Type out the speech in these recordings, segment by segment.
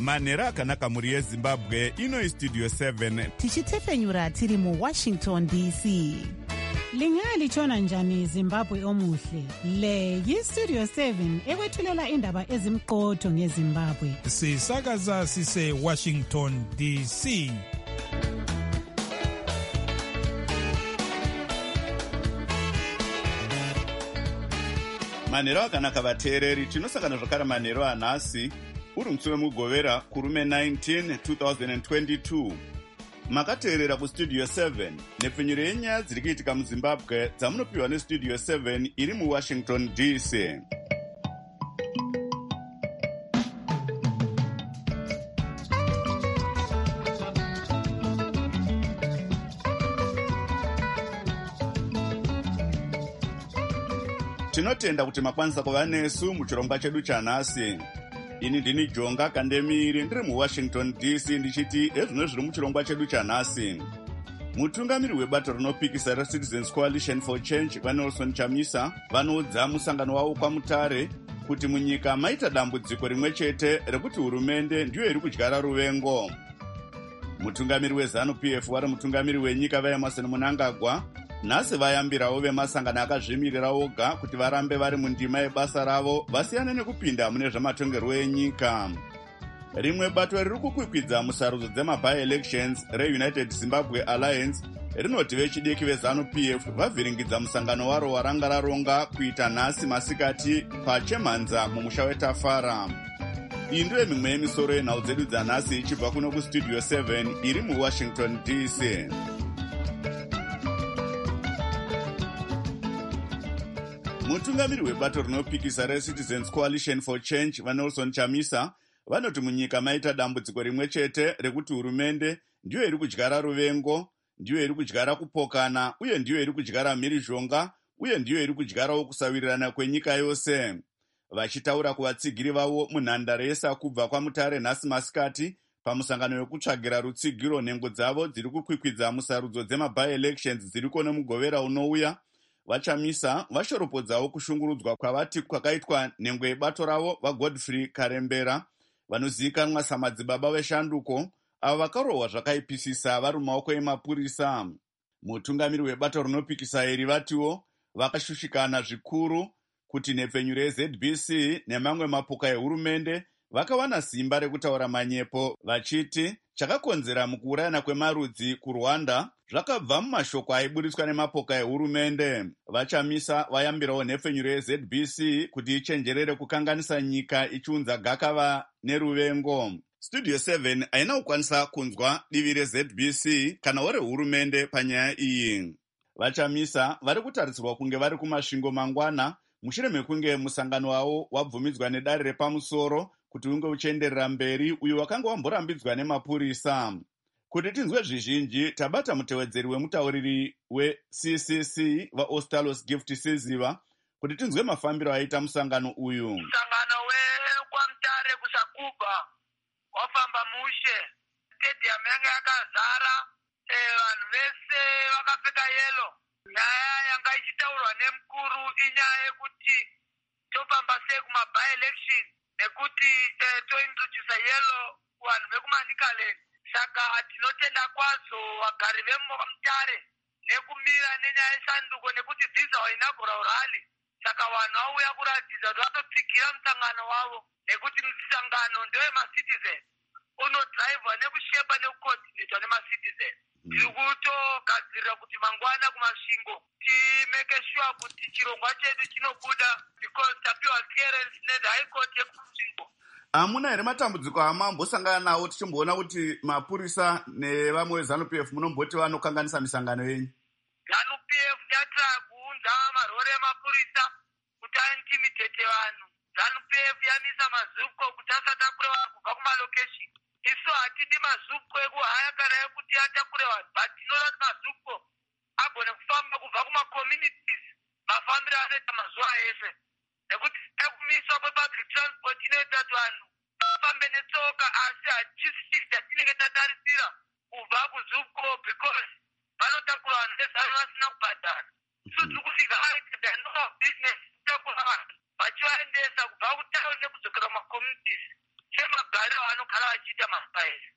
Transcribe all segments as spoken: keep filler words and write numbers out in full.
manhero akanaka mhuri yezimbabwe. Ino Studio seven tichitefenyura tiri muWashington D C. Lingalitshona njani Zimbabwe omuhle? Le yiStudio seven ekwethulela indaba ezimqotho ngeZimbabwe. Sisakaza sise Washington D C. manhero akanaka vateereri, tinosangana zvakare manhero anhasi uri musi wemugovera kurume nineteen twenty twenty-two. Makateerera kuStudio seven nepfenyuro yenyaya dziri kuitika muZimbabwe dzamunopiwa neStudio seven iri muWashington D C. Tinotenda kuti makwanisa kuva nesu muchirongwa chedu chanhasi. Ini ndini Jonga Kandemiri ndiri muWashington D C ndichiti ezvino zviri muchirongwa chedu chanhasi. Mutungamiri webato rinopikisa reCitizens Coalition for Change vaNelson Chamisa vanoudza musangano wavo kwaMutare kuti munyika maita dambudziko rimwe chete rekuti hurumende ndiyo iri kudyara ruvengo. Mutungamiri weZanu-P F vari mutungamiri wenyika vaEmerson Mnangagwa nhasi vayambirawo vemasangano akazvimirira oga kuti varambe vari mundima yebasa ravo vasiyane nekupinda mune zvamatongerwo enyika. Rimwe bato riri kukwikwidza musarudzo dzema-by-elections reUnited Zimbabwe Alliance rinoti vechidiki veZanu-P F vavhiringidza musangano waro waranga raronga kuita nhasi masikati paChemhanza mumusha weTafara. Iyi ndiyo mimwe yemisoro yenhau dzedu dzanhasi ichibva kuno kuStudio seven iri muWashington D C. Mutungamiri webato rinopikisa reCitizens Coalition for Change vaNelson Chamisa vanoti munyika maita dambudziko rimwe chete rekuti hurumende ndiyo iri kudyara ruvengo, ndiyo iri kudyara kupokana, uye ndiyo iri kudyara mhirizhonga, uye ndiyo iri kudyarawo kusawirirana kwenyika yose. Vachitaura kuvatsigiri vavo munhandare yesakubva kwaMutare nhasi masikati pamusangano wekutsvagira rutsigiro nhengo dzavo dziri kukwikwidza musarudzo dzema-by-elections dziri kone mugovera unouya, vaChamisa vashoropodzawo kushungurudzwa kwavati kwakaitwa nhengo yebato ravo vaGodfrey Karembera vanozivikanwa samadzibaba veshanduko avo vakarohwa zvakaipisisa vari mumaoko emapurisa. Mutungamiri webato rinopikisa iri vatiwo vakashushikana zvikuru kuti nhepfenyuro yeZ B C nemamwe mapoka ehurumende vakawana simba rekutaura manyepo vachiti chakakonzera mukuurayana kwemarudzi kuRwanda zvakabva mumashoko aiburitswa nemapoka ehurumende. VaChamisa vayambirawo nhepfenyuro yeZ B C kuti ichenjerere kukanganisa nyika ichiunza gakava neruvengo. Studio seven haina kukwanisa kunzwa divi reZ B C kana werehurumende panyaya iyi. VaChamisa vari kutarisirwa kunge vari kumasvingo mangwana mushure mekunge musangano wavo wabvumidzwa nedare repamusoro kuti unge uchienderera mberi uyo wakanga wamborambidzwa nemapurisa. Kuti tinzwe zvizhinji tabata mutevedzeri wemutauriri weC C C vaOstalos Gift Siziva kuti tinzwe mafambiro aita musangano uyu. Musangano wekwaMutare kusakubva wafamba mushe, stadium yanga yakazara, vanhu vese vakapfeka yelo. Nyaya yanga ichitaurwa nemukuru inyaya yekuti tofamba sei kuma-by-election nekuti eh, tointroduce yelo vanhu vekumanikaland. Saka tinotenda kwazvo vagari veMutare nekumira nenyaya yesanduko nekuti this is our inaugural rally. Saka vanhu vauya kuratidza kuti vatotsigira musangano wavo nekuti musangano ndewema-citizen unodhraivhwa nekushepa nekucoordinatwa nema-citizen. Tiri kutogadzirira kuti mangwana kumasvingo timeke sure kuti chirongwa chedu chinobuda because tapiwa clearance neHigh Court yekusvingo. Hamuna here matambudziko amambosangana nawo tichimboona kuti mapurisa nevamwe veZanu-P F munomboti vanokanganisa misangano yenyu? ZANU-P F yatira kuunza marori emapurisa kuti aintimidate vanhu. ZANU-P F yamisa mazuko kuti asatakure vanhu kubva kumalocation. Isu hatidi mazuko ekuhaya kana ekuti atakure vanhu, but tinoda kuti mazuko agone kufamba kubva kuma-communities mafambiro anoita mazuva ese. Nekuti ekumiswa kwepublic transport inoita kuti vanhu vafambe netsoka, asi hachisi chisi chatinenge tatarisira kubva kuzuko because vanotakura vanhu vezano vasina kubhadhara. Isu tiri kufika aita no business kutakura vanhu vachivaendesa kubva kutaundi nekudzokera kuma-communities semagari vanogara vachi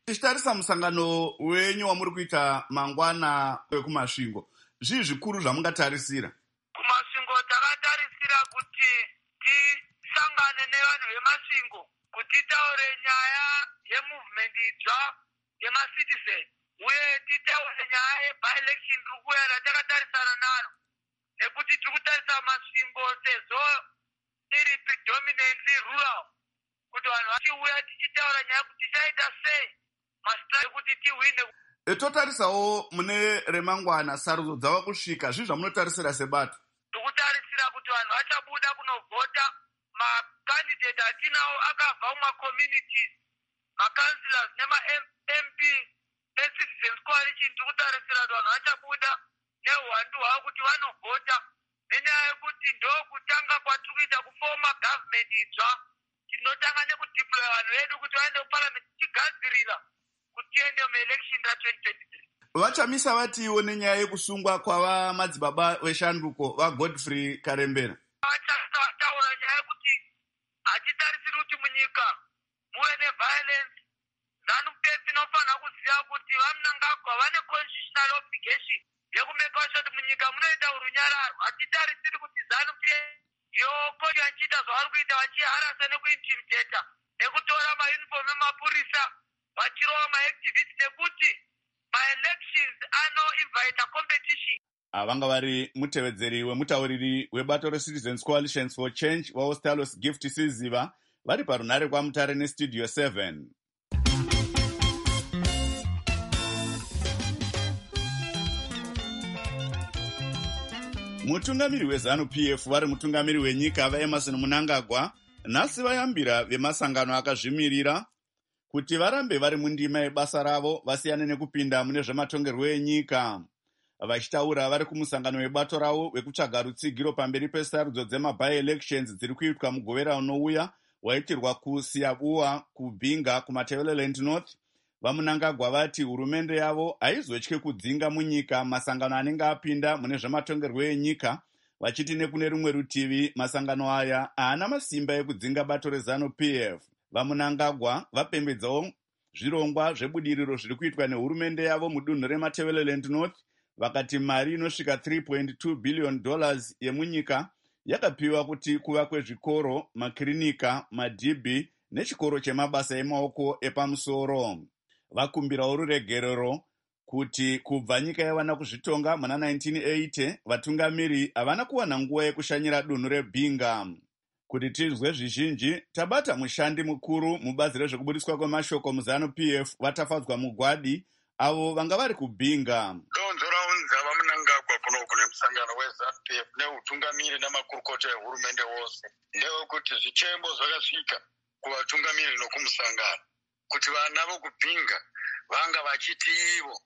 Tichitarisa musangano wenyu wamuri kuita mangwana wekumasvingo, zvii zvikuru zvamungatarisira? Kumasvingo takatarisira kuti tisangane nevanhu vemasvingo kuti taure nyaya yemovement idzva yemacitizen uye titaure nyaya yebi-election riri kuuya ratakatarisana naro, nekuti tiri kutarisa masvingo sezvo iri predominantly rural, kuti vanhu vachiuya tichitaura nyaya kuti tichaita sei masitrai kuti tihwine. Totarisawo mune remangwana, sarudzo dzava kusvika, zvii zvamunotarisira sebato? Tikutarisira kuti vanhu vachabuda kunovhota. Makandidate atinawo akabva mumacommunities, macouncillors nema-M P e-Citizens Coalition. Tiri kutarisira kuti vanhu vachabuda neuwandu hwavo kuti vanovhota, nenyaya yekuti ndokutanga kwatiri kuita kufoma government idzva. Tinotanga nekudeploya vanhu vedu kuti vaende kuparliament tichigadzirira kuti tiende muelection ra-twenty twenty-three. Vachamisa vatiwo nenyaya yekusungwa kwava madzibaba veshanduko vaGodfrey Karembera. Vachataura nyaya yekuti hatitarisiri kuti munyika muve neviolence. ZANU-P F inofanira kuziva kuti vaMnangagwa vane constitutional obligation yekumeka sure kuti munyika munoita urunyararo. Hatitarisiri kuti ZANU-P F yokoti vachiita zvavari kuita vachiharasa nekuintimidata nekutora mauniform emapurisa vachirova maactivists, nekuti maelections anoinvita competition. Vanga vari mutevedzeri wemutauriri webato reCitizens Coalition for Change vaOstalos Gift Siziva vari parunare kwaMutare neStudio seven. Mutungamiri weZANU-P F vari mutungamiri wenyika vaEmmerson Mnangagwa nhasi vayambira vemasangano akazvimirira kuti varambe vari mundima yebasa ravo vasiyane nekupinda mune zvematongerwo enyika. Vachitaura vari kumusangano webato ravo wekutsvaga rutsigiro pamberi pesarudzo dzemabi-elections dziri kuitwa mugovera unouya waitirwa kuSiabua, kuBhinga, kuMatabeleland North. VaMnangagwa vati hurumende yavo haizotye kudzinga munyika masangano anenge apinda mune zvematongerwo enyika, vachiti nekune rumwe rutivi masangano aya haana masimba ekudzinga bato reZANU-P F. VaMnangagwa vapembedzawo zvirongwa zvebudiriro zviri kuitwa nehurumende yavo mudunhu reMatabeleland North. Vakati mari inosvika three point two billion dollars yemunyika yakapiwa kuti kuvakwe zvikoro, makirinika, madhibhi nechikoro chemabasa emaoko epamusoro. Vakumbirawo ruregerero kuti kubva nyika yawana kuzvitonga muna nineteen eighty vatungamiri havana kuwana nguva yekushanyira dunhu reBhinga. Kuti tizwe zvizhinji, tabata mushandi mukuru mubazi rezvekubudiswa kwemashoko muZANU-P F vatafadzwa mugwadi avo vanga vari kuBhinga. Donzo raunza vaMnangagwa kuno kune musangano weZANU-P F neutungamiri namakurukota ehurumende wose ndewekuti zvichemo zvakasvika kuvatungamiri nokumusangano kuti vana vokuBhinga vanga vachiti ivo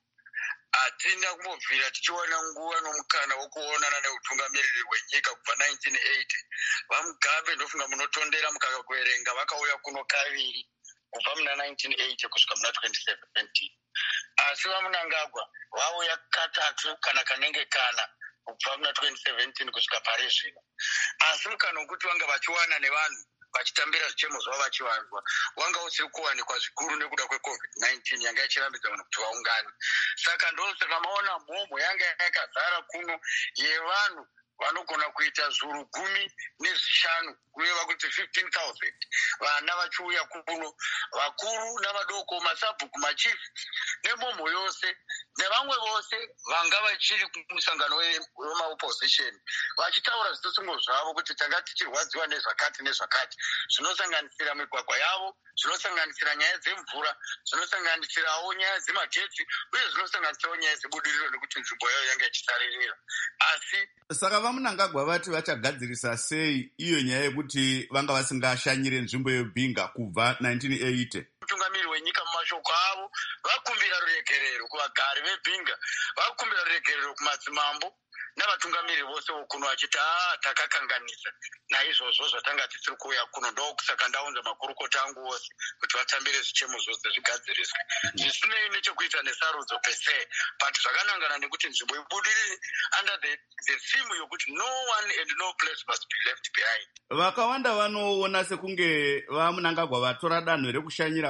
hatina kumbobvira tichiwana nguva nomukana wokuonana neutungamiriri hwenyika kubva nineteen eighty. VaMugabe ndofunga munotondera mukakakuverenga vakauya kuno kaviri kubva muna nineteen eighty kusvika muna twenty seventeen. Asi vaMnangagwa vauya katatu kana kanenge kana kubva muna twenty seventeen kusvika pari zvino. Asi mukana wokuti vanga vachiwana nevanhu vachitambira zvichemo zvavo vachivanzwa wanga usiri kuwanikwa zvikuru nekuda kwecovid nineteen yanga ichirambidza vanhu kuti vaungane. Saka ndosaka maona mhomho yanga yakazara kuno yevanhu vanogona kuita zviuru gumi nezvishanu kureva kuti fifteen thousand vana vachiuya kuno, vakuru navadoko, masabhuku, machief nemhomho yose nevamwe vose vanga vachiri kumusangano wemaopposition vachitaura zvitosungo zvavo kuti tanga tichirwadziwa nezvakati nezvakati zvinosanganisira migwagwa yavo, zvinosanganisira nyaya dzemvura, zvinosanganisirawo nyaya dzemagetsi uye zvinosanganisirawo nyaya dzebudiriro nekuti nzvimbo yayo yanga ichisaririra. Asi saka vaMnangagwa vati vachagadzirisa sei iyo nyaya yekuti vanga vasingashanyire nzvimbo yeBhinga kubva nineteen eighty? Mutungamiri wenyika mumashoko avo vakumbira ruregerero kuvagari veBhinga, vakumbira ruregerero kumadzimambo navatungamiri vose vokuno vachiti aa takakanganisa naizvozvo zvatanga tisiri kuuya kuno. Ndokusaka ndaunza makurukota angu ose kuti vatambire zvichemo zvose zvigadziriswe zvisinei nechekuita nesarudzo pese, but zvakanangana nekuti nzvimbo ibudirire under the, the theme yokuti no one and no place must be left behind. Vakawanda vanoona sekunge vaMnangagwa vatora danho rekushanyira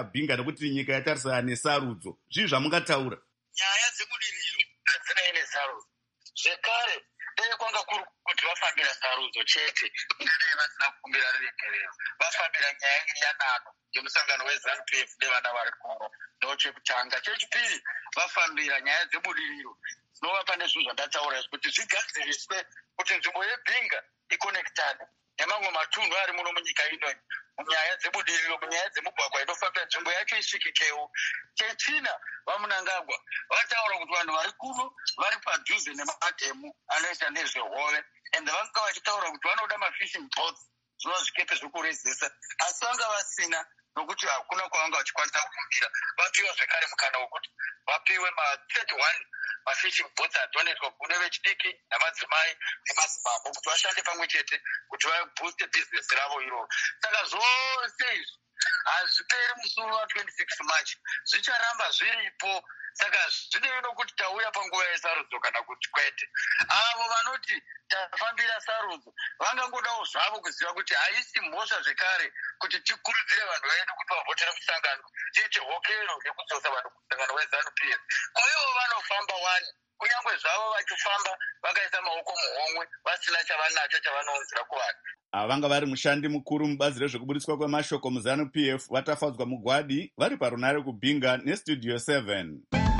yabhinga nekuti nyika yatarisana nesarudzo. Zvii zvamungataura? Nyaya dzebudiriro hadzina nesarudzo. Zvekare dai kwanga kuri kuti vafambira sarudzo chete, ingadai vasina kukumbira ruregerero. Vafambira nyaya yanano yemusangano weZANU P F nevana vari kuno. Ndochekutanga. Chechipiri, vafambira nyaya dzebudiriro dzinova pane zvinhu zvandataura kuti zvigadziriswe kuti nzvimbo yebhinga ikonekitane nemamwe matunhu ari muno munyika ino munyaya dzebudiriro, munyaya dzemugwagwa inofambira nzvimbo yacho isvikikewo. Chechina, vaMunangagwa vataura kuti vanhu vari kuno vari padhuze nemadhemu anoita nezvehove, ende vanga vachitaura kuti vanoda mafishing boats, zvinova zvikepe zvekurezesa, asi vanga vasina nokuti hakuna kwavanga vachikwanisa kukumbira. Vapiwa zvekare mukana wokuti vapiwe ma-thirty-one mafishing boats adonetwa kune vechidiki namadzimai nemadzimambo kuti vashande pamwe chete kuti vabooste bhizinesi ravo iroro. Saka zvose izvi hazviperi musoro wa-twenty-six March, zvicharamba zviripo. Saka zvinei nokuti tauya panguva yesarudzo kana kuti kwete. Avo vanoti tafambira sarudzo vangangodawo zvavo kuziva kuti haisi mhosva zvekare kuti tikurudzire vanhu vedu kuti vavhotera musangano, tiite hokero yekudzosa vanhu kumusangano weZANU P F. Kwa ivo vanofamba wani, kunyange zvavo vachifamba vakaisa maoko muhomwe vasina chavanacho chavanonzira kuvanhu. Vanga vari mushandi mukuru mubazi rezvekubudiswa kwemashoko muZANU P F vatafadzwa mugwadi vari parunare kubhinga nestudio seven.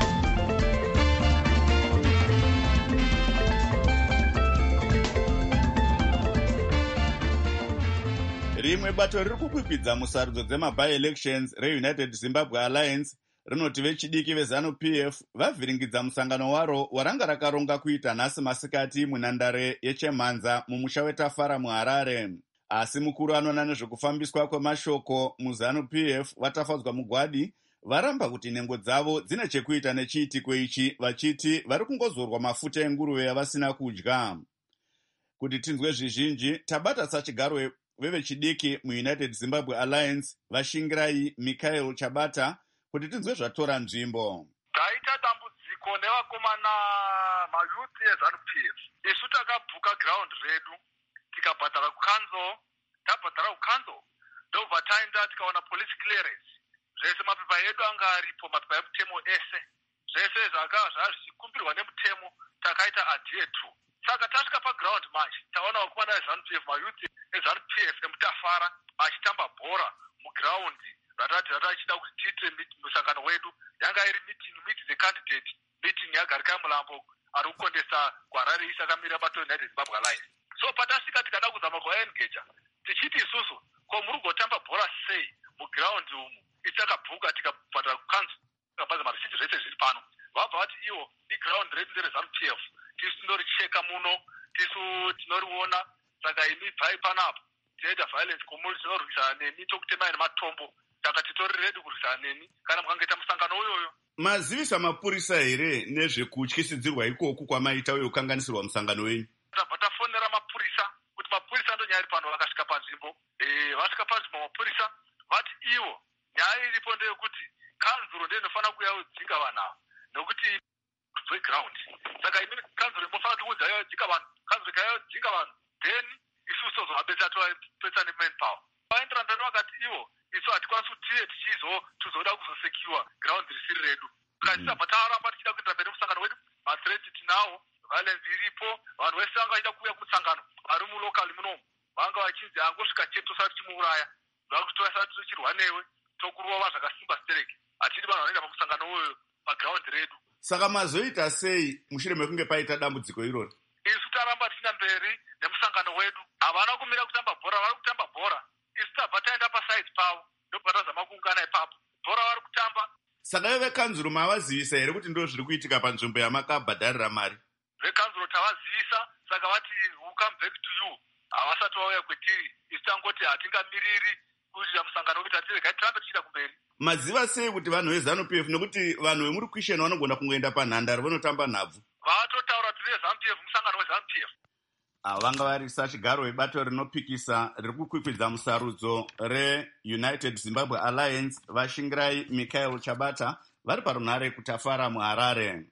Rimwe bato riri kukwikwidza musarudzo dzemabi-elections reUnited Zimbabwe Alliance rinoti vechidiki veZANU P F vavhiringidza musangano waro waranga rakaronga kuita nhasi masikati munhandare yeChemhanza mumusha weTafara muHarare. Asi mukuru anoona nezvekufambiswa kwemashoko muZANU P F vatafadzwa mugwadi varamba kuti nhengo dzavo dzine chekuita nechiitiko ichi, vachiti vari kungozorwa mafuta enguruve yavasina kudya. Kuti tinzwe zvizhinji, tabata sachigaro vevechidiki muUnited Zimbabwe Alliance Vashingirai Michael Chabata kuti tinzwe zvatora nzvimbo. Taita dambudziko nevakomana mayuthi eZANU P F. Isu takabhuka ground redu tikabhadhara kukanzo, tabhadhara kukanzo ndobva taenda tikaona police clearance. Zvese mapepa edu anga aripo, mapepa emutemo ese. Zvese zvakava zvazvikumbirwa nemutemo takaita adhere to. Saka tasvika paground manje taona vakomana veZANU P F, mayuthi eZANU P F emuTafara achitamba bhora muground ratati ratachida kuti tiite musangano wedu. Yanga iri meeting meet the candidate meeting yagarika mulambo ari kukondesa kuHarare East akamira bato United Zimbabwe Alliance. So patasvika tikada kuzama kuvaengage tichiti isusu ko muri kutamba bhora sei muground umu, itakabhuka tikabhadhara kukanzo tikabhaza marisiti zvese zviri pano. Vabva vati iwo iground redu ndereZANU P F, tisu tinoricheka muno, tisu tinoriona, saka imi bvai panapo tiita violence community tinorwisana nemi tokutemai nematombo. Saka titori redu kurwisana nemi kana mukangoita musangano uyoyo. Mazivisa mapurisa here nezvekutyisidzirwa ikoku kwamaita uye kukanganisirwa musangano wenyu? Tabva tafonera mapurisa kuti mapurisa ndo nyaya iri pano. Vakasvika panzvimbo, eh vasvika panzvimbo mapurisa vati iwo nyaya iripo ndeyekuti kanzuro ndiyo inofanira kuuya yodzinga vanhu ava nokuti ground. Saka imini kanzuro inofanira kuudza yodzinga vanhu, kanzuro ikayodzinga vanhu then isusu tozovabetsera tovabetsera nemanpower. Vaenderana mberi vakati iwo isu hatikwanisi kuti tiye tichizo tizoda kuzosekiwa ground risiri redu. Saka tisabva taramba tichida kuendera mberi musangano wedu, mathreat tinawo, violence iripo, vanhu vese vanga vachida kuuya kumusangano vari mulokali munomu vanga vachinzi angosvika chete tosati tichimuuraya, zvakuti tosati tichirwa newe tokurova zvakasimba stereki. Hatidi vanhu vanoenda pamusangano uyoyo paground redu. Saka mazoita sei mushure mekunge paita dambudziko irori? Isu taramba tichina mberi nemusangano wedu, havana kumira kutamba bhora, vari kutamba bhora. Isu tabva taenda paside pavo ndobva tazama kuungana ipapo, bhora vari kutamba. Saka ivo vekanzuro mavazivisa here kuti ndo zviri kuitika panzvimbo yamakabhadharira mari? Vekanzuro tavazivisa, saka vati we'll come back to you. Havasati vauya kwetiri, isu tangoti hatingamiriri kuitira musangano wekuti hatirega tirambe tichida kumberi. Maziva sei kuti vanhu veZANU P F, nokuti vanhu vemuri kuisheni vanogona kungoenda panhandare vanotamba nhabvu? Vatotaura kuti veZANU P F, musangano weZANU P F. Vanga vari sachigaro webato rinopikisa riri kukwikwidza musarudzo reUnited Zimbabwe Alliance Vashingirai Michael Chabata vari parunare kuTafara muHarare.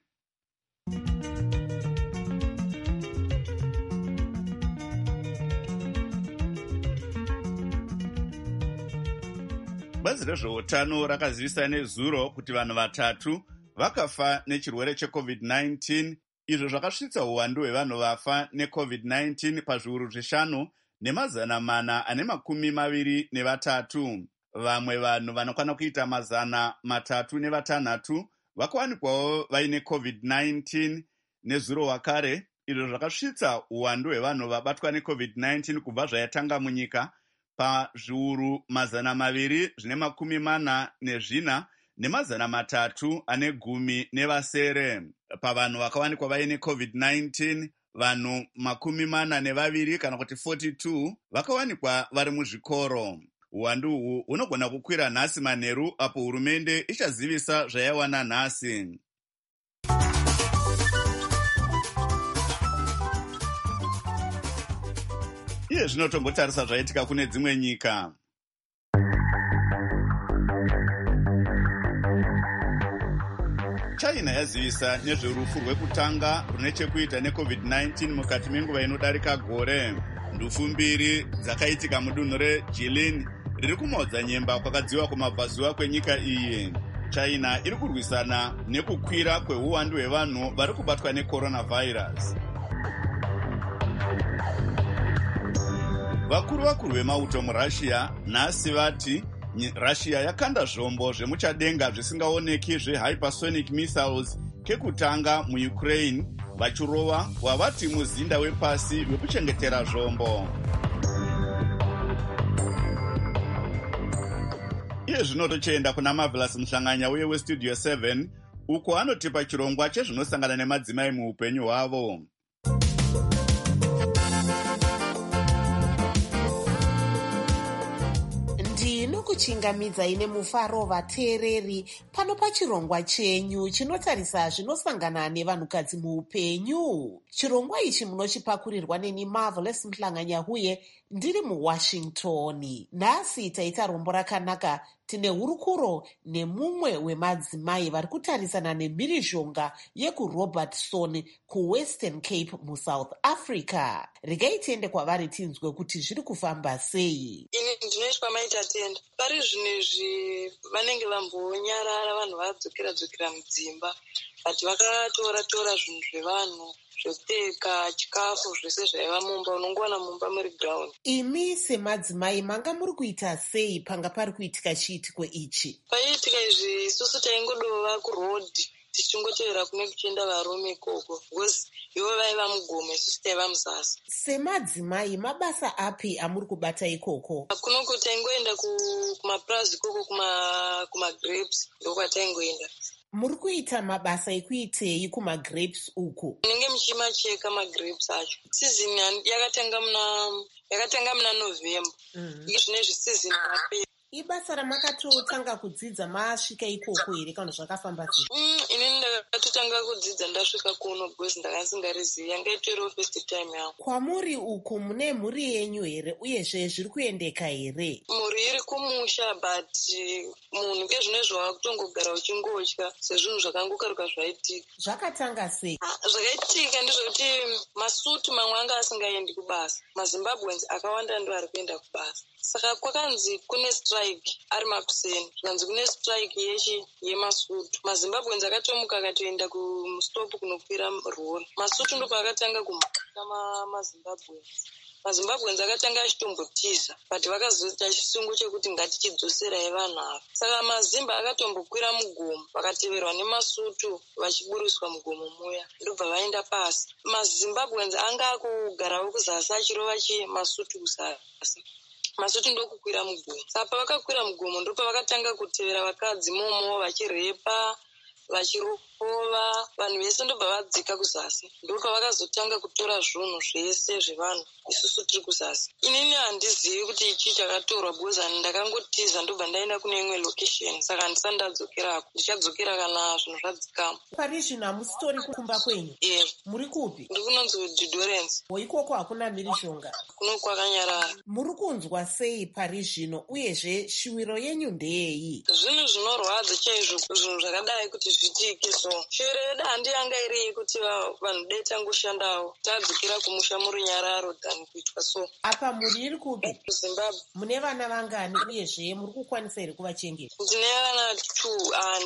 Bazi rezveutano rakazivisa nezuro kuti vanhu vatatu vakafa nechirwere checovid nineteen, izvo zvakasvitsa uwandu hwevanhu vafa necovid nineteen pazviuru zvishanu nemazana mana ane makumi maviri nevatatu. Vamwe vanhu vanokwana kuita mazana matatu nevatanhatu vakawanikwawo vaine covid nineteen nezuro wakare, izvo zvakasvitsa uwandu hwevanhu vabatwa necovid nineteen kubva zvayatanga munyika pazviuru mazana maviri zvine makumi mana nezvina nemazana matatu ane gumi nevasere. Pavanhu vakawanikwa vaine covid nineteen, vanhu makumi mana nevaviri kana kuti forty-two vakawanikwa vari muzvikoro. Uwandu uhu hunogona kukwira nhasi manheru apo hurumende ichazivisa zvayawana nhasi. Iye zvino tombotarisa zvaitika kune dzimwe nyika. China yazivisa nezverufu rwekutanga rune chekuita necovid nineteen mukati menguva inodarika gore. Ndufu mbiri dzakaitika mudunhu reJilin riri kumodza nyemba kwakadziwa kumabvazuva kwenyika iyi. China iri kurwisana nekukwira kweuwandu hwevanhu vari kubatwa necoronavirus. Vakuru vakuru vemauto muRussia nhasi vati Russia yakanda zvombo zvemuchadenga zvisingaoneki zvehypersonic missiles kekutanga muUkraine, vachirova wavati muzinda wepasi wekuchengetera zvombo. Iye zvino tochienda kuna Marvelous Muhlanganya uye weStudio seven, uko anotipa chirongwa chezvinosangana nemadzimai muupenyu hwavo. Ndinokuchingamidza ine mufaro vateereri pano pachirongwa chenyu chinotarisa zvinosangana nevanhukadzi muupenyu. Chirongwa ichi munochipakurirwa neni Marvelous Muhlanganya uye ndiri muWashington. Nhasi taita rombo rakanaka. Tine hurukuro nemumwe wemadzimai vari kutarisana nemhirizhonga yekuRobertson kuWestern Cape muSouth Africa. Regai tiende kwavari tinzwe kuti zviri kufamba sei. Ini ndinoitwa maita tenda. Pari zvinezvi vanenge vambonyarara vanhu vadzokera dzokera mudzimba. Ati vakatora tora zvinhu zvevanhu zvekupfeka, chikafu, zvese zvaiva mumba, unongowana mumba muri ground. Imi semadzimai manga muri kuita sei panga pari kuitika chiitiko ichi? Paiitika izvi isusu taingodova kurodhi tichingotevera kune kuchienda varume ikoko, because ivo vaiva mugome, isusu taiva musasa. Semadzimai mabasa api amuri kubata ikoko? Kunoko taingoenda kumapurazi ikoko, kumagrapes ndokwataingoenda. Muri kuita mabasa ekuitei kumagrapes uku? Munenge muchimacheka magrapes acho. Season yakatanga muna yakatanga muna November. Mm. Zvinezvi season yapera. Ibasa ramakatotanga kudzidza masvika ikoko here kana zvakafamba sei? Mm, ini ndakatotanga kudzidza ndasvika kuno because ndakasingarizivi, yanga itoriwo first time yangu. Kwamuri uku mune mhuri yenyu here uyezve zviri kuendeka here? Mhuri iri kumusha, but munhu ngezvinezvi wakutongogara uchingodya sezvinhu zvakangokaruka zvaitika. Zvakatanga sei? Ah, zvakaitika ndizvokuti masutu mamwe anga asingaendi kubasa. MaZimbabweans akawanda ndo ari kuenda kubasa. Saka kwakanzi kune strike ari makuseni, zvikanzi kune strike yechi yemasutu. MaZimbabweans akatomuka akatoenda kumustopu kunokwira rori. Masutu ndo paakatanga kumhaka maZimbabweans. MaZimbabweans akatanga achitombotiza, but vakazoita chisungu chekuti ngatichidzoserai vanhu ava. Saka maZimba akatombokwira mugomo, vakateverwa nemasutu vachiburiswa mugomo muya, ndobva vaenda pasi. MaZimbabweans anga akugarawo kuzasi achirova chi masutu kuzasi. Masutu ndokukwira mugomo. Saka pavakakwira mugomo ndopa vakatanga kutevera vakadzi momo vachirepa, vachirova, vanhu vese ndobva vadzika kuzasi. Ndopa vakazotanga kutora zvinhu zvese zvevanhu isusu tiri kuzasi. Inini handizivi kuti ichi chakatorwa because ndakangotiza ndobva ndaenda kune imwe location, saka handisati ndadzokera. Ndichadzokera kana zvinhu zvadzikama. Pari zvino hamusitori kumba kwenyu? Eh. Muri kupi? Ndiri kunonzi Didorens. Ikoko hakuna mhirizhonga? Kuno kwakanyarara. Muri kunzwa sei pari zvino uyezve shiviro yenyu ndeyei? Zvinhu zvinorwadza chaizvo, zvinhu zvakadai kuti zvitike so so shure yedandi yanga iri yekuti vanhu dai tangoshandawo tadzokera kumusha muri nyararo than kuitwa so. Apa muri iri kupi? Zimbabwe. Mune vana vangani uyezve muri kukwanisa here kuvachengeta? Ndine vana two.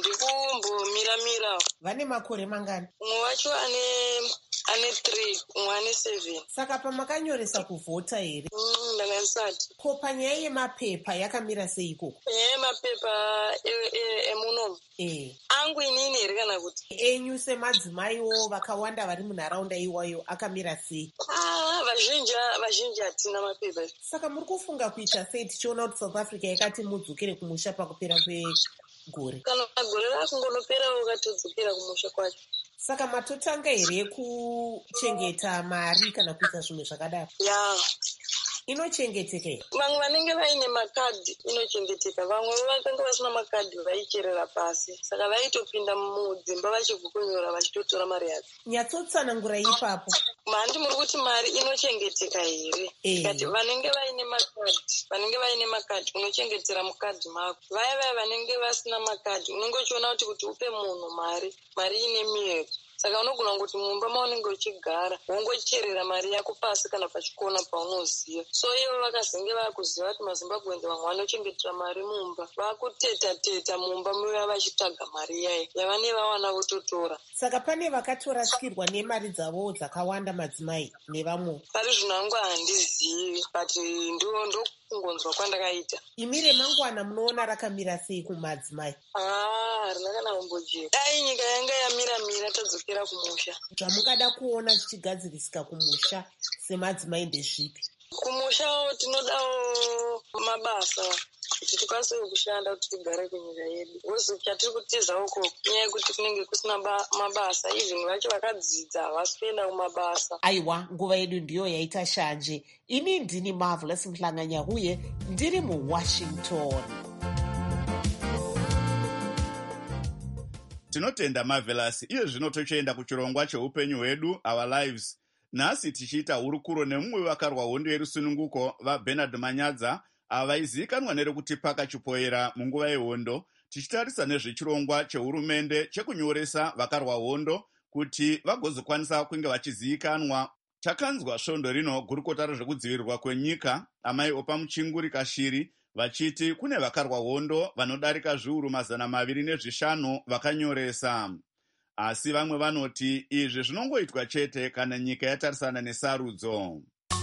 Handikumbomira-mira. Vane makore mangani? Umwe wacho ane ane three, umwe ane seven. Saka pamakanyoresa kuvhota here? Mm, ndanga ndisati. Ko panyaya yemapepa yakamira sei ikoko? Panyaya yemapepa emunomu. Eh. Angu inini here kana kuti? Enyu semadzimaiwo vakawanda vari munharaunda iwayo akamira sei? Ah, vazhinji vazhinji hatina mapepa. Saka muri kufunga kuita sei tichiona kuti South Africa yakati mudzokere kumusha pakupera kwegore? Kana gore rakungonopera ukatodzokera kumusha kwacho. Saka matotanga here kuchengeta mari kana kuita zvimwe zvakadaro? Ya. Inochengeteka here? Vamwe vanenge vaine makadhi inochengeteka, vamwe vakanga vasina makadhi vaicherera pasi, saka vaitopinda mudzimba vachigokonyora vachitotora mari yacho. Nyatsotsanangura ipapo. Mandi muri kuti mari inochengeteka here? Kati vanenge vaine makadhi, vanenge vaine makadhi unochengetera mukadhi mako. Vaya vaya vanenge vasina makadhi unenge uchiona kuti kuti upe munhu mari, mari ine miyero. Saka unogona kuti mumba maunenge uchigara wongocherera mari yako pasi kana pachikona paunoziva. So ivo vakazenge vakuziva kuti maZimbabwenzi vamwe vanochengetera mari mumba, vakuteta teta mumba muya vachitsvaga mari yayo yavane vawana vototora. Saka pane vakatorasikirwa nemari dzavo dzakawanda madzimai nevamwe? Pari zvino hangu handizivi, but ndo ndo kungonzwa kwandakaita. Imi remangwana munoona rakamira sei kumadzimai? Ah, harina kana kumbojeka. Dai nyika yanga yamira-mira tadzokera kumusha. Zvamungada kuona zvichigadzirisika kumusha semadzimai ndezvipi? Kumusha tinodawo mabasa kuti tikwanise kushanda kuti tigare kunyika yedu. Uzi chatiri kutiza uko nyaya yekuti kunenge kusina mabasa, even vacho vakadzidza havasi kuenda kumabasa. Aiwa, nguva yedu ndiyo yaita shanje. Ini ndini Marvelous Mhlanganya uye ndiri muWashington. Tinotenda Marvelous, iye zvino tochienda kuchirongwa cheupenyu hwedu, Our Lives. Nhasi tichiita hurukuro nemumwe vakarwa hondo yerusununguko vaBernard Manyadza avaizivikanwa nerekuti pakachipoera munguva yehondo, tichitarisa nezvechirongwa chehurumende chekunyoresa vakarwa hondo kuti vagozokwanisa kunge vachizivikanwa. Takanzwa svondo rino gurukota rezvekudzivirirwa kwenyika amai Opa Muchinguri Kashiri vachiti kune vakarwa hondo vanodarika zviuru mazana maviri nezvishanu vakanyoresa. Asi vamwe vanoti izvi zvinongoitwa chete kana nyika yatarisana nesarudzo.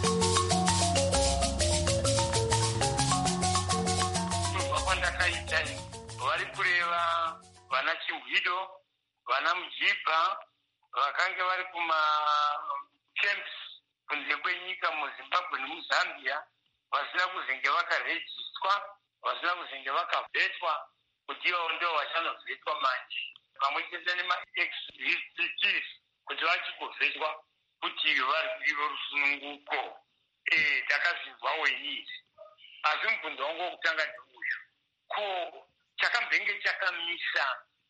Kwandakaita vari kureva vana Chimbwido, vana Mujibha vakange vari kuma camps kunze kwenyika muZimbabwe nemuZambia vasina kuzenge vakarejistwa, vasina kuzenge vakavhetwa kuti ivo ndo vachanovhetwa manje. Pamwe chete nema-ex-visitors kuti vachigovhetwa kuti vari kurivo rusununguko. Eh, takazvizwawo inizvi. Asi mubvunzo wangu wokutanga ndeuyu. Ko chakambenge chakamisa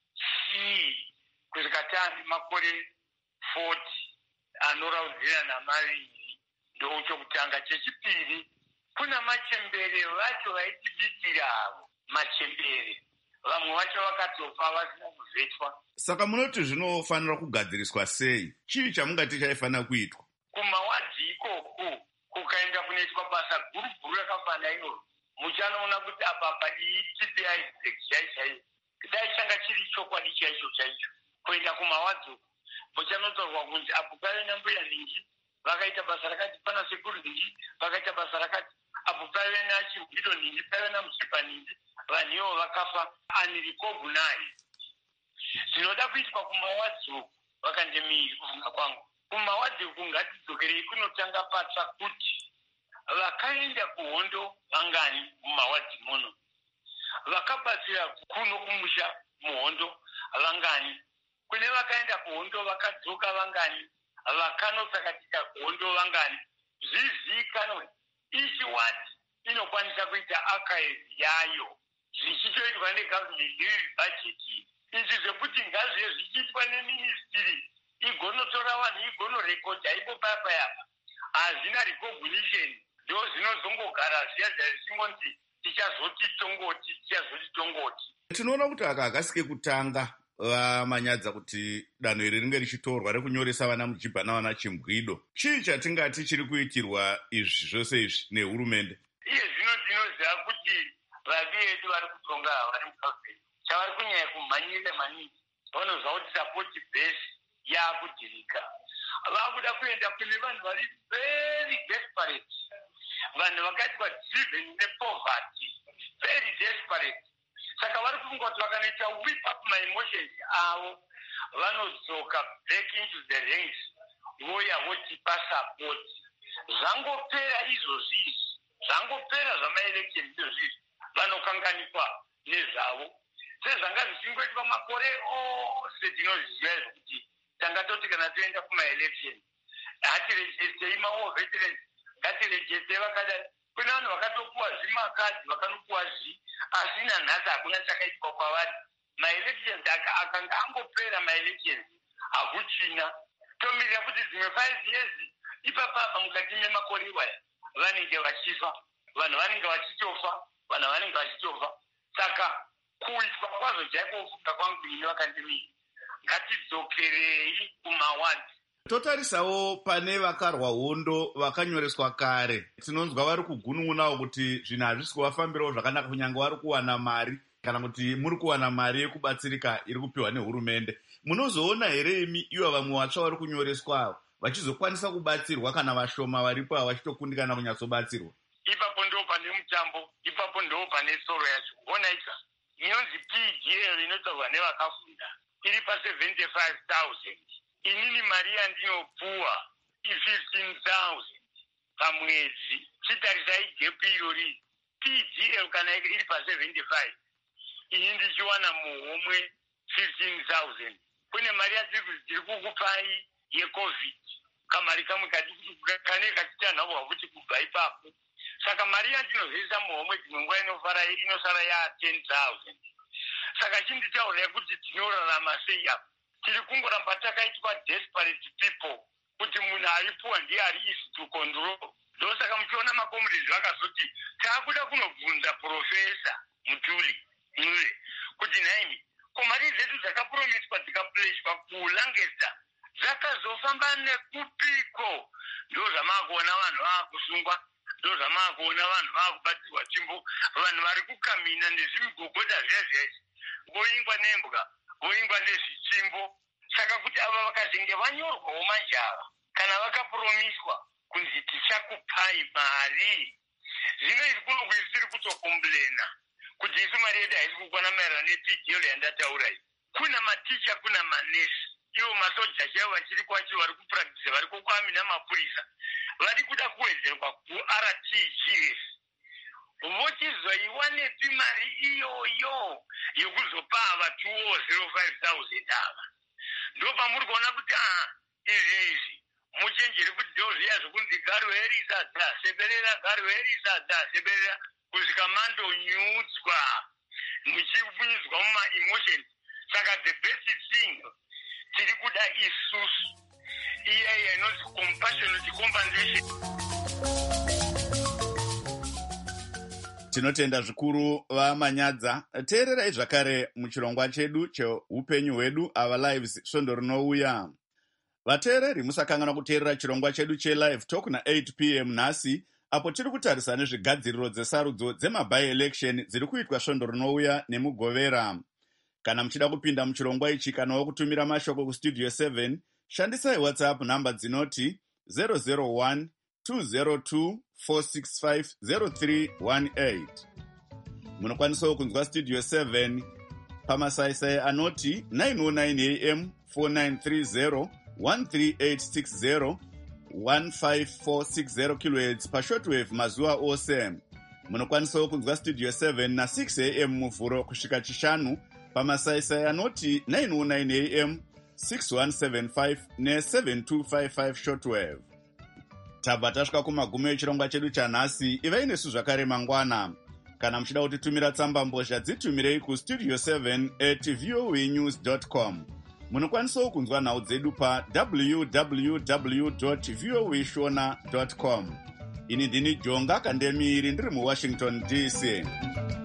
chii kusvika taane makore forty anoraudzirana maviri? Ndo chokutanga. Chechipiri, kuna machembere vacho vaitibikira avo machembere. Vamwe vacho vakatofa vasina kuvhetwa. Saka munoti zvinofanira kugadziriswa sei? Chii chamungati chaifanira kuitwa? Kumawadhi ikoko kukaenda kunoitwa basa guru guru rakafanana iroro, muchanoona kuti apa iyi T P I chaichaiyo dai changa chiri chokwadi chaicho chaicho. Kuenda kumawadhi uko muchanotorwa kunzi apo pave nambuya ningi vakaita basa rakati, pana sekuru ningi vakaita basa rakati, apo pave naChimbwido ningi, pave naMuchibha ningi, vanhu ivo vakafa unrecognized. Zvinoda kuitwa kumawadhi uko vakandemiri kufunga kwangu. Kumawadhi uku ngatidzokerei kunotanga patsva kuti vakaenda kuhondo vangani mumawadhi muno, vakabatsira kuno kumusha muhondo vangani, kune vakaenda kuhondo vakadzoka vangani, vakanotsakatika kuhondo vangani. Zvizivikanwe ichi wadhi inokwanisa kuita archive yayo zvichitoitwa negovernment budget. Izvi zvekuti ngazvive zvichiitwa neministry igonotora vanhu igonorekodha ipo paya payapa, hazvina recognition. Ndo zvinozongogara zviya zvisingonzi tichazoti tongoti tichazoti tongoti. Tinoona kuti aka akasike kutanga vamanyadza kuti danho iri ringe richitorwa rekunyoresa vana mujibha navana chimbwido. Chii chatingati chiri kuitirwa izvi zvose izvi nehurumende? Iye zvino ndinoziva kuti vavi vedu vari kutonga vari mugovernment chavari kunyanya kumhanyira maningi vanozva kuti sapoti base yaakudhirika. Vakuda kuenda kune vanhu vari very desperate, vanhu vakaitwa driven nepoverty, very desperate. Saka vari kungoti vakanoita whip up my emotions avo vanodzoka back into the ranks voya votipa support. Zvangopera izvozvi izvi, zvangopera zvamaelection izvozvi izvi, vanokanganikwa nezvavo. Sezvanga zvichingoitwa makore ose tinoziva kuti tangatoti kana toenda kumaelection hatirejestei mawo veterans, ngatirejestei vakadai. Kune vanhu vakatopuwa zvimakadhi vakanopuwa zvi asina nhasi hakuna chakaitwa kwavari. Maelections akanga angopera maelections hakuchina. Tomirira kuti dzimwe five years ipapapa mukati memakore iwaya vanenge vachifa, vanhu vanenge vachitofa, vanhu vanenge vachitofa. Saka kuitwa kwazvo chaikofunga kwangu ini vakandimira ngatidzokerei kumawadi. Totarisawo pane vakarwa hondo vakanyoreswa kare. Tinonzwa vari kugunun'unawo kuti zvinhu hazvisi kuvafambirawo zvakanaka kunyange vari kuwana mari kana kuti muri kuwana mari yekubatsirika iri kupiwa nehurumende. Munozoona here imi ivo vamwe vatsva vari kunyoreswa vachizokwanisa kubatsirwa kana vashoma varipo havachitokundikana kunyatsobatsirwa? Ipapo ndo pane mutambo, ipapo ndo pane soro yacho. Onaika inonzi P G L inotorwa nevakafunda iri pa seventy-five thousand. Inini mari yandinopuwa i-fifteen thousand pamwedzi. Chitarisai gap irori. P G L kana iri pa seventy-five, ini ndichiwana muhomwe fifteen thousand. Kune mari yatiri kukupai yeCovid, kamari kamwe kane kachitanhauwa kuti kubva ipapo. Saka mari yandinozoisa muhomwe dzimwe nguva inofara inosara ya ten thousand. Saka chinditaurira kuti tinorarama sei apa. Tiri kungoramba takaitwa desperate people kuti munhu aripuwa ndiye ari easy to control. Ndosaka muchiona makomrades vakazoti taakuda kunobvunza Profesa Mutuli Mure kuti naimi komari dzedu dzakapromiswa dzikapureshwa kulangesta dzakazofamba nekupiko. Ndo zvamakuona vanhu vaakusungwa, ndo zvamakuona vanhu vaakubatirwa chimbo, vanhu vari kukamina nezvimigogota zvezvese voingwa nembwa voingwa nezvichimbo. Saka kuti ava vakazenge vanyorwawo majava kana vakapromiswa kunzi tichakupai mari, zvino iri kuno kuisiri kutokomblena kuti isu mari yedu haisi kukwana maererano neP G L yandataura iyi. Kuna maticha, kuna manesi, ivo masoja chaivo vachiri kwacho vari kupuractice, vari kokwami namapurisa, vari kuda kuwedzerwa ku-R T G S. Vochizoiwanepi mari iyoyo yokuzopa ava two oh five thousand ava? Ndo pamuri kuona kuti ah izvi izvi muchenjeri kuti ndo zviya zvokunzi garwerisa dzaseberera, garwerisa dzaseberera, kusvika mandonyudzwa muchibunyudzwa muma-emotions. Saka the best thing tiri kuda isusu iya inonzi compassionate compensation. Tinotenda zvikuru vamanyadza. Teererai zvakare muchirongwa chedu cheupenyu hwedu, Our Lives, svondo rinouya. Vateereri musakangana kuteerera chirongwa chedu chelive talk na-eight p m nhasi, apo tiri kutarisa nezvigadziriro dzesarudzo dzemabi-election dziri kuitwa svondo rinouya nemugovera. Kana muchida kupinda muchirongwa ichi kana kutumira mashoko kustudio seven, shandisai WhatsApp namba dzinoti zero zero one two zero two four six five zero three one eight. Munokwanisawo kunzwa Studio seven pamasaisai anoti nine oh nine a m four nine three zero one three eight six zero one five four six zero kilohertz pashortwave mazuva ose. Munokwanisawo kunzwa Studio seven na six a m muvhuro kusvika chishanu pamasaisai anoti nine oh nine a m six one seven five ne seven two five five shortwave. Tabva tasvika kumagumo echirongwa chedu chanhasi. Ivai nesu zvakare mangwana. Kana muchida kutitumira tsamba mbozha dzitumirei kustudio seven at voanews dot com. Munokwanisawo kunzwa nhau dzedu pa w w w dot voa shona dot com. Ini ndini Jonga Kandemiri ndiri muWashington D C.